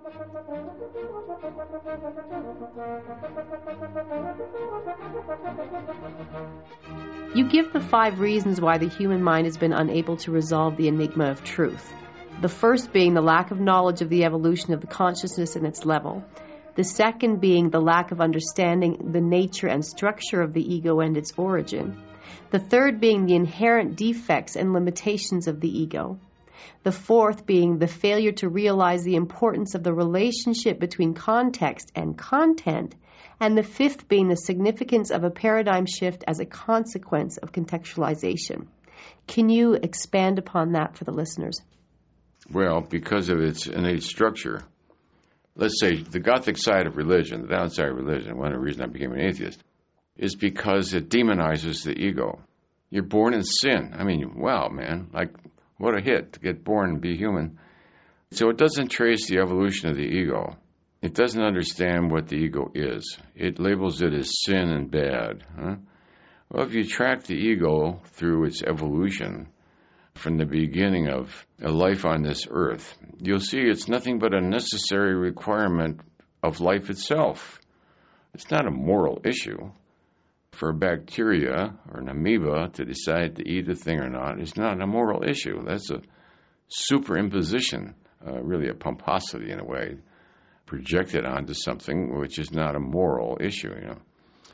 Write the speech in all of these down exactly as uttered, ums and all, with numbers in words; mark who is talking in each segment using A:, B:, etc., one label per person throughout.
A: You give the five reasons why the human mind has been unable to resolve the enigma of truth. The first being the lack of knowledge of the evolution of the consciousness and its level. The second being the lack of understanding the nature and structure of the ego and its origin. The third being the inherent defects and limitations of the ego. The fourth being the failure to realize the importance of the relationship between context and content. And the fifth being the significance of a paradigm shift as a consequence of contextualization. Can you expand upon that for the listeners?
B: Well, because of its innate structure. Let's say the Gothic side of religion, the downside of religion, one of the reasons I became an atheist, is because it demonizes the ego. You're born in sin. I mean, wow, man, like what a hit to get born and be human. So it doesn't trace the evolution of the ego. It doesn't understand what the ego is. It labels it as sin and bad. Huh? Well, if you track the ego through its evolution from the beginning of a life on this earth, you'll see it's nothing but a necessary requirement of life itself. It's not a moral issue. For a bacteria or an amoeba to decide to eat a thing or not is not a moral issue. That's a superimposition, uh, really a pomposity in a way, projected onto something which is not a moral issue, you know.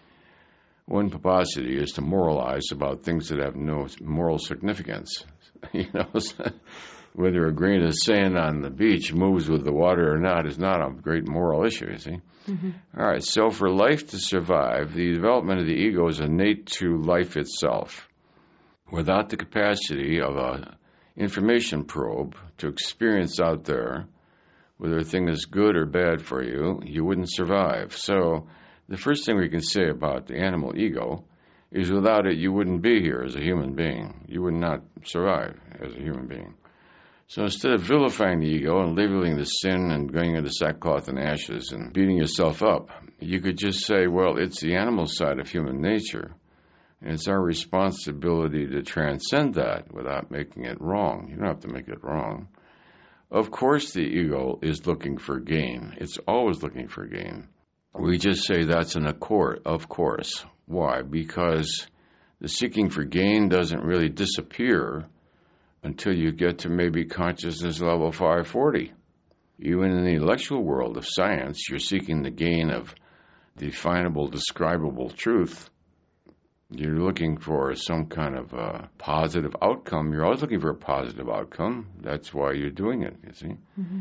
B: One pomposity is to moralize about things that have no moral significance. You know, whether a grain of sand on the beach moves with the water or not is not a great moral issue, you see. Mm-hmm. All right, so for life to survive, the development of the ego is innate to life itself. Without the capacity of an information probe to experience out there whether a thing is good or bad for you, you wouldn't survive. So the first thing we can say about the animal ego is without it, you wouldn't be here as a human being. You would not survive as a human being. So instead of vilifying the ego and labeling the sin and going into sackcloth and ashes and beating yourself up, you could just say, well, it's the animal side of human nature. And it's our responsibility to transcend that without making it wrong. You don't have to make it wrong. Of course the ego is looking for gain. It's always looking for gain. We just say that's an accord, of course. Why? Because the seeking for gain doesn't really disappear until you get to maybe consciousness level five forty. Even in the intellectual world of science, you're seeking the gain of definable, describable truth. You're looking for some kind of uh, positive outcome. You're always looking for a positive outcome. That's why you're doing it, you see. Mm-hmm.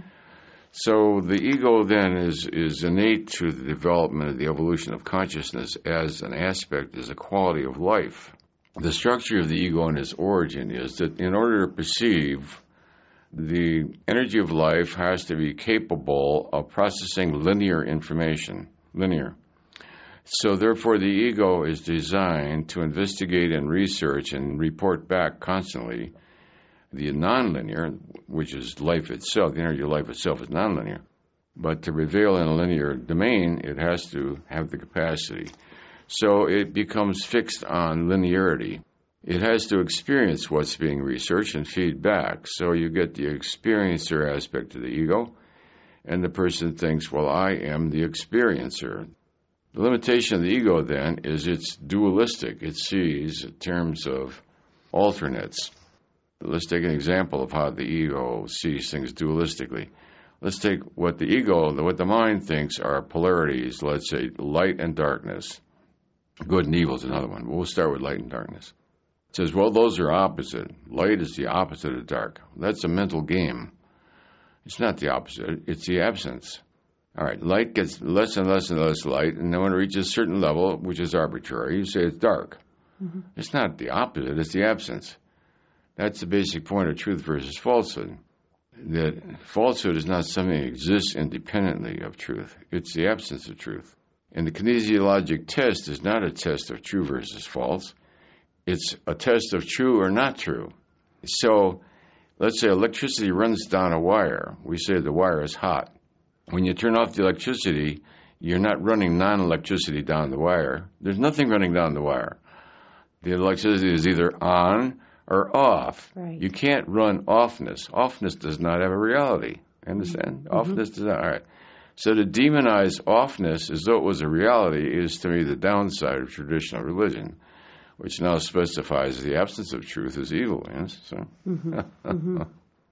B: So the ego then is, is innate to the development of the evolution of consciousness as an aspect, as a quality of life. The structure of the ego and its origin is that in order to perceive, the energy of life has to be capable of processing linear information. Linear. So therefore the ego is designed to investigate and research and report back constantly the nonlinear, which is life itself. The energy of life itself is nonlinear. But to prevail in a linear domain, it has to have the capacity. So it becomes fixed on linearity. It has to experience what's being researched and feed back. So you get the experiencer aspect of the ego, and the person thinks, well, I am the experiencer. The limitation of the ego, then, is it's dualistic. It sees in terms of alternates. Let's take an example of how the ego sees things dualistically. Let's take what the ego, what the mind thinks are polarities, let's say light and darkness. Good and evil is another one. We'll start with light and darkness. It says, well, those are opposite. Light is the opposite of dark. That's a mental game. It's not the opposite. It's the absence. All right, light gets less and less and less light, and then when it reaches a certain level, which is arbitrary, you say it's dark. Mm-hmm. It's not the opposite. It's the absence. That's the basic point of truth versus falsehood. That falsehood is not something that exists independently of truth. It's the absence of truth. And the kinesiologic test is not a test of true versus false. It's a test of true or not true. So let's say electricity runs down a wire. We say the wire is hot. When you turn off the electricity, you're not running non-electricity down the wire. There's nothing running down the wire. The electricity is either on or off.
A: Right.
B: You can't run offness. Offness does not have a reality. Understand? Mm-hmm. Offness does not. All right. So to demonize offness as though it was a reality is, to me, the downside of traditional religion, which now specifies the absence of truth as evil. Yes? So, mm-hmm. Mm-hmm.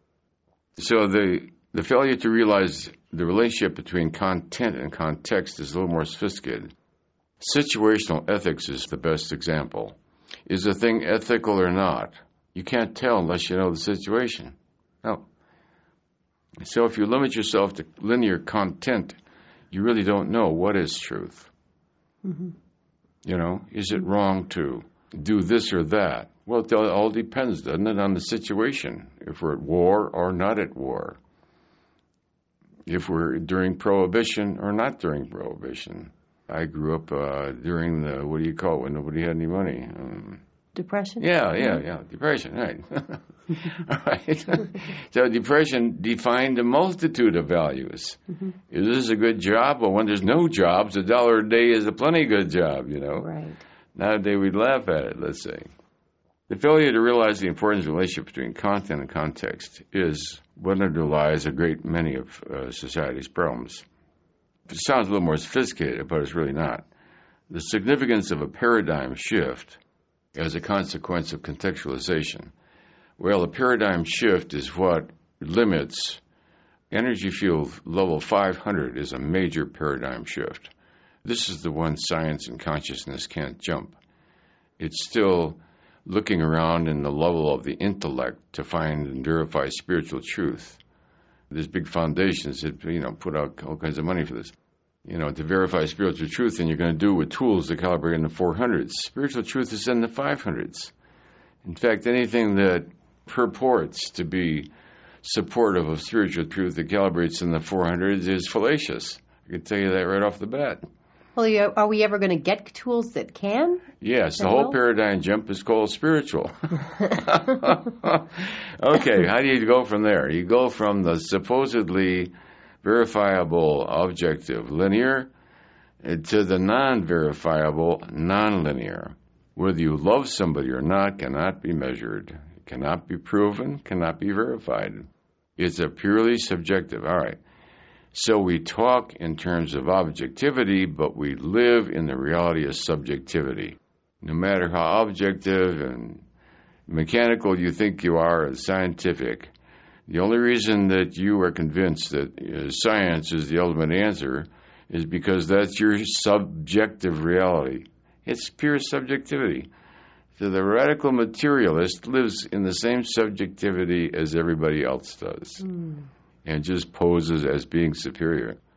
B: so the the failure to realize the relationship between content and context is a little more sophisticated. Situational ethics is the best example. Is a thing ethical or not? You can't tell unless you know the situation. No. So if you limit yourself to linear content, you really don't know what is truth. Mm-hmm. You know, is it wrong to do this or that? Well, it all depends, doesn't it, on the situation, if we're at war or not at war, if we're during Prohibition or not during Prohibition. I grew up uh, during the, what do you call it, when nobody had any money? Um,
A: Depression?
B: Yeah, yeah, yeah, depression, right. All right. So depression defined a multitude of values. Mm-hmm. Is this a good job? Well, when there's no jobs, a dollar a day is a plenty good job, you know.
A: Right.
B: Nowadays we'd laugh at it, let's say. The failure to realize the importance of the relationship between content and context is what underlies a great many of uh, society's problems. It sounds a little more sophisticated, but it's really not. The significance of a paradigm shift as a consequence of contextualization. Well, a paradigm shift is what limits energy field level five hundred is a major paradigm shift. This is the one science and consciousness can't jump. It's still looking around in the level of the intellect to find and verify spiritual truth. There's big foundations that, you know, put out all kinds of money for this. You know, to verify spiritual truth, and you're going to do it with tools to calibrate in the four hundreds. Spiritual truth is in the five hundreds. In fact, anything that purports to be supportive of spiritual truth that calibrates in the four hundreds is fallacious. I can tell you that right off the bat.
A: Well, are we ever going to get tools that can?
B: Yes, the whole paradigm jump is called spiritual. Okay, how do you go from there? You go from the supposedly verifiable objective linear to the non-verifiable non-linear. Whether you love somebody or not cannot be measured, cannot be proven, cannot be verified. It's a purely subjective. All right. So we talk in terms of objectivity, but we live in the reality of subjectivity. No matter how objective and mechanical you think you are and scientific, the only reason that you are convinced that uh, science is the ultimate answer is because that's your subjective reality. It's pure subjectivity. So the radical materialist lives in the same subjectivity as everybody else does, mm. and just poses as being superior.